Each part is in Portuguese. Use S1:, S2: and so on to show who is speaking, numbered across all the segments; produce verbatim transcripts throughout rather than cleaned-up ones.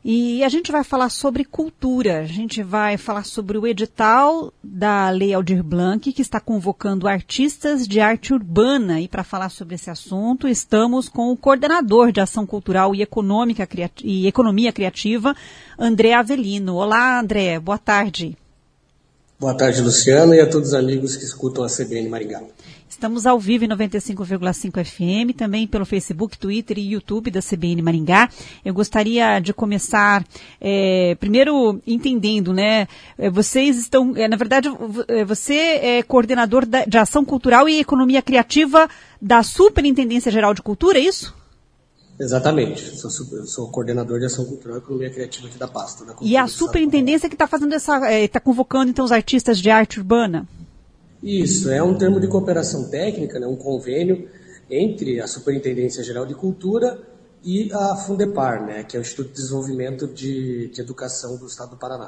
S1: E a gente vai falar sobre cultura, a gente vai falar sobre o edital da Lei Aldir Blanc, que está convocando artistas de arte urbana. E para falar sobre esse assunto, estamos com o coordenador de Ação Cultural e, Econômica, e Economia Criativa, André Avelino. Olá, André, boa tarde.
S2: Boa tarde, Luciana, e a todos os amigos que escutam a C B N Maringá.
S1: Estamos ao vivo em noventa e cinco vírgula cinco F M, também pelo Facebook, Twitter e YouTube da C B N Maringá. Eu gostaria de começar, é, primeiro entendendo, né, vocês estão, é, na verdade, você é coordenador da, de Ação Cultural e Economia Criativa da Superintendência Geral de Cultura, é isso?
S2: Exatamente, sou, sou coordenador de Ação Cultural e Economia Criativa aqui da pasta. Da
S1: e a Superintendência que está fazendo essa, está é, convocando então os artistas de arte urbana?
S2: Isso, é um termo de cooperação técnica, né, um convênio entre a Superintendência Geral de Cultura e a Fundepar, né, que é o Instituto de Desenvolvimento de, de Educação do Estado do Paraná.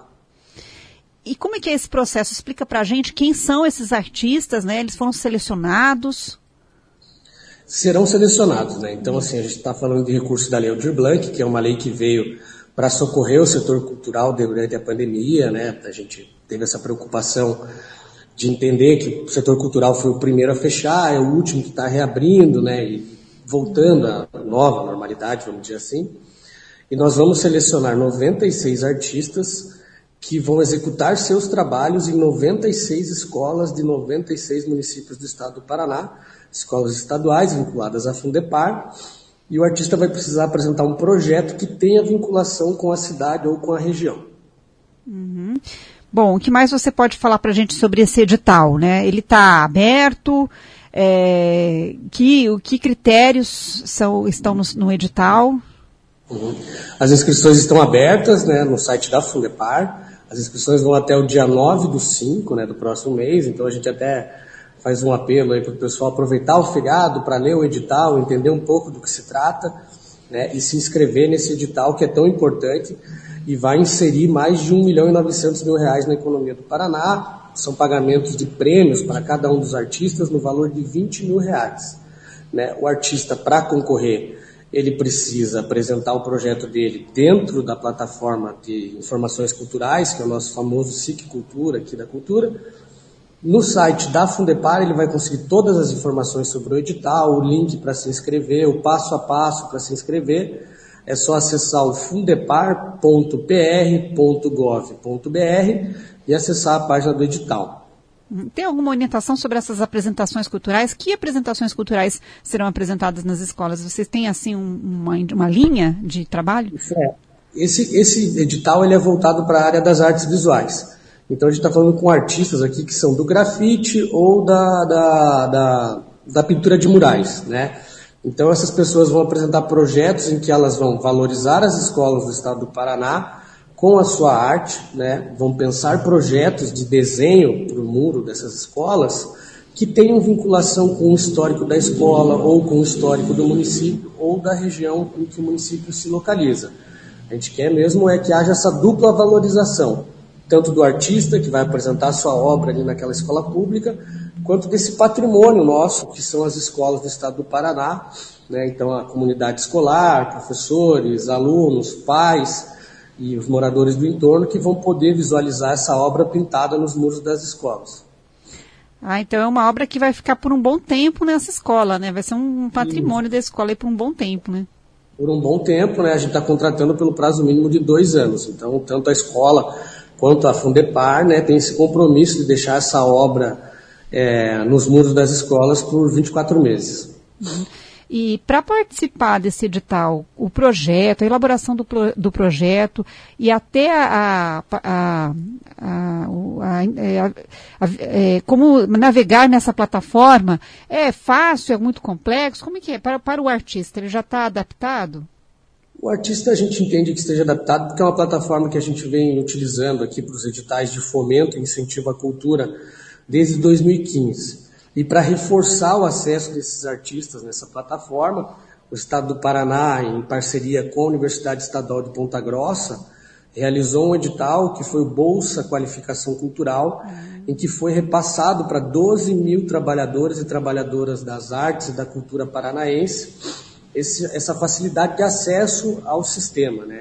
S1: E como é que é esse processo? Explica pra gente quem são esses artistas, né? Eles foram selecionados?
S2: Serão selecionados, né? Então, assim, a gente está falando de recurso da Lei Aldir Blanc, que é uma lei que veio para socorrer o setor cultural durante a pandemia, né? A gente teve essa preocupação de entender que o setor cultural foi o primeiro a fechar, é o último que está reabrindo, né, e voltando à nova normalidade, vamos dizer assim. E nós vamos selecionar noventa e seis artistas que vão executar seus trabalhos em noventa e seis escolas de noventa e seis municípios do estado do Paraná, escolas estaduais vinculadas à Fundepar, e o artista vai precisar apresentar um projeto que tenha vinculação com a cidade ou com a região.
S1: Uhum. Bom, o que mais você pode falar para a gente sobre esse edital, né? Ele está aberto, é, que, que critérios são, estão no, no edital?
S2: Uhum. As inscrições estão abertas, né, no site da Fundepar. As inscrições vão até o dia nove do cinco, né, do próximo mês, então a gente até faz um apelo aí para o pessoal aproveitar o feriado para ler o edital, entender um pouco do que se trata, né, e se inscrever nesse edital que é tão importante e vai inserir mais de um milhão e novecentos mil reais na economia do Paraná. São pagamentos de prêmios para cada um dos artistas no valor de vinte mil reais. Né? O artista, para concorrer, ele precisa apresentar o projeto dele dentro da plataforma de informações culturais, que é o nosso famoso S I C Cultura, aqui da Cultura. No site da Fundepar ele vai conseguir todas as informações sobre o edital, o link para se inscrever, o passo a passo para se inscrever. É só acessar o fundepar ponto p r ponto gov ponto b r e acessar a página do edital.
S1: Tem alguma orientação sobre essas apresentações culturais? Que apresentações culturais serão apresentadas nas escolas? Vocês têm, assim, um, uma, uma linha de trabalho?
S2: É. Esse, esse edital ele é voltado para a área das artes visuais. Então, a gente está falando com artistas aqui que são do grafite ou da, da, da, da pintura de murais, né? Então, essas pessoas vão apresentar projetos em que elas vão valorizar as escolas do estado do Paraná com a sua arte, né? Vão pensar projetos de desenho para o muro dessas escolas que tenham vinculação com o histórico da escola ou com o histórico do município ou da região em que o município se localiza. A gente quer mesmo é que haja essa dupla valorização, tanto do artista que vai apresentar a sua obra ali naquela escola pública, quanto desse patrimônio nosso, que são as escolas do estado do Paraná, né? Então a comunidade escolar, professores, alunos, pais e os moradores do entorno que vão poder visualizar essa obra pintada nos muros das escolas.
S1: Ah, então é uma obra que vai ficar por um bom tempo nessa escola, né? Vai ser um patrimônio da escola aí por um bom tempo, né?
S2: Por um bom tempo, né? A gente está contratando pelo prazo mínimo de dois anos. Então, tanto a escola quanto a Fundepar, né, tem esse compromisso de deixar essa obra É, nos muros das escolas por vinte e quatro meses.
S1: Uhum. E para participar desse edital, o projeto, a elaboração do, pro, do projeto e até a, a, a, a, a, a, é, como navegar nessa plataforma, é fácil, é muito complexo? Como é que é? Para, para o artista, ele já está adaptado?
S2: O artista a gente entende que esteja adaptado porque é uma plataforma que a gente vem utilizando aqui para os editais de fomento e incentivo à cultura desde dois mil e quinze. E para reforçar o acesso desses artistas nessa plataforma, o Estado do Paraná, em parceria com a Universidade Estadual de Ponta Grossa, realizou um edital que foi o Bolsa Qualificação Cultural, em que foi repassado para doze mil trabalhadores e trabalhadoras das artes e da cultura paranaense esse, essa facilidade de acesso ao sistema, né?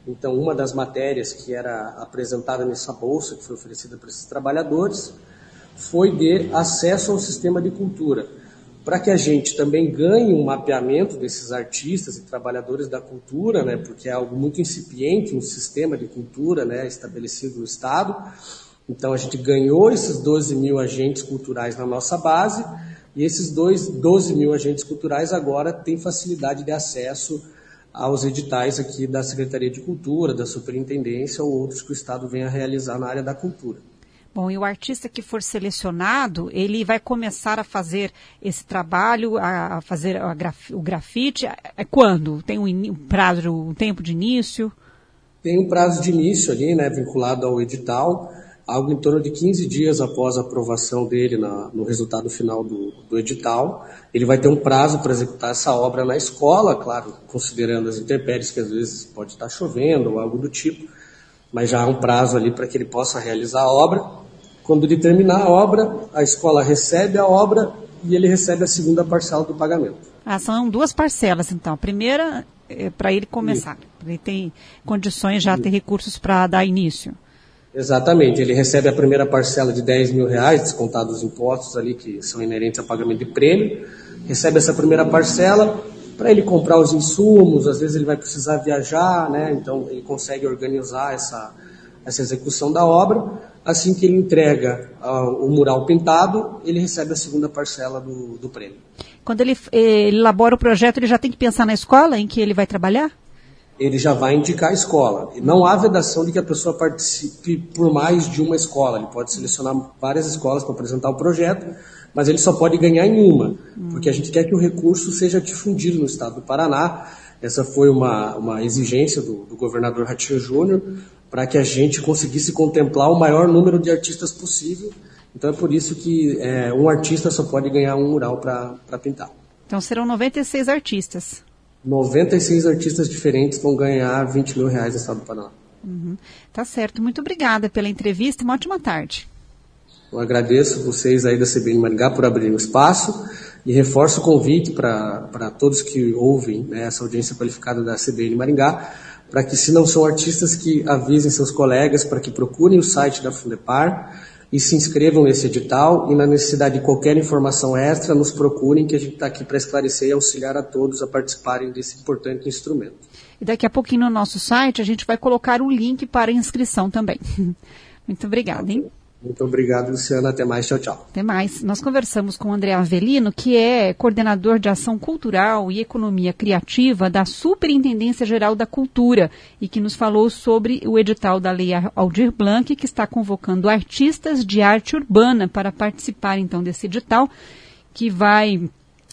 S2: Então, uma das matérias que era apresentada nessa bolsa, que foi oferecida para esses trabalhadores, foi de acesso ao sistema de cultura, para que a gente também ganhe um mapeamento desses artistas e trabalhadores da cultura, né, porque é algo muito incipiente, um sistema de cultura, né, estabelecido no Estado. Então, a gente ganhou esses doze mil agentes culturais na nossa base, e esses doze mil agentes culturais agora têm facilidade de acesso aos editais aqui da Secretaria de Cultura, da Superintendência ou outros que o Estado venha a realizar na área da cultura.
S1: Bom, e o artista que for selecionado, ele vai começar a fazer esse trabalho, a fazer a graf, o grafite, é quando? Tem um, in, um prazo, um tempo de início?
S2: Tem um prazo de início ali, né, vinculado ao edital, algo em torno de quinze dias após a aprovação dele na, no resultado final do, do edital. Ele vai ter um prazo para executar essa obra na escola, claro, considerando as intempéries que às vezes pode estar chovendo ou algo do tipo, mas já há um prazo ali para que ele possa realizar a obra. Quando ele terminar a obra, a escola recebe a obra e ele recebe a segunda parcela do pagamento.
S1: Ah, são duas parcelas, então. A primeira é para ele começar, ele tem condições já, ter recursos para dar início.
S2: Exatamente, ele recebe a primeira parcela de dez mil reais, descontados os impostos ali que são inerentes ao pagamento de prêmio, recebe essa primeira parcela para ele comprar os insumos, às vezes ele vai precisar viajar, né? Então ele consegue organizar essa, essa execução da obra. Assim que ele entrega uh, o mural pintado, ele recebe a segunda parcela do, do prêmio.
S1: Quando ele, ele elabora o projeto, ele já tem que pensar na escola em que ele vai trabalhar?
S2: Ele já vai indicar a escola. E não há vedação de que a pessoa participe por mais de uma escola. Ele pode selecionar várias escolas para apresentar o projeto, mas ele só pode ganhar em uma, hum. porque a gente quer que o recurso seja difundido no estado do Paraná. Essa foi uma, uma exigência do, do governador Ratinho Júnior, para que a gente conseguisse contemplar o maior número de artistas possível. Então é por isso que é, um artista só pode ganhar um mural para pintar.
S1: Então serão noventa e seis artistas.
S2: noventa e seis artistas diferentes vão ganhar vinte mil reais no estado do Paraná.
S1: Uhum. Tá certo. Muito obrigada pela entrevista e uma ótima tarde.
S2: Eu agradeço vocês aí da C B N Maringá por abrirem o espaço e reforço o convite para todos que ouvem, né, essa audiência qualificada da C B N Maringá, para que, se não são artistas, que avisem seus colegas para que procurem o site da Fundepar e se inscrevam nesse edital, e na necessidade de qualquer informação extra, nos procurem, que a gente está aqui para esclarecer e auxiliar a todos a participarem desse importante instrumento.
S1: E daqui a pouquinho no nosso site a gente vai colocar o link para a inscrição também. Muito obrigada, hein?
S2: Muito obrigado, Luciana. Até mais. Tchau, tchau.
S1: Até mais. Nós conversamos com o André Avelino, que é coordenador de Ação Cultural e Economia Criativa da Superintendência Geral da Cultura e que nos falou sobre o edital da Lei Aldir Blanc, que está convocando artistas de arte urbana para participar, então, desse edital, que vai...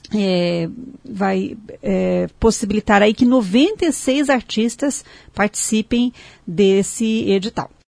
S1: É, vai é, possibilitar aí que noventa e seis artistas participem desse edital.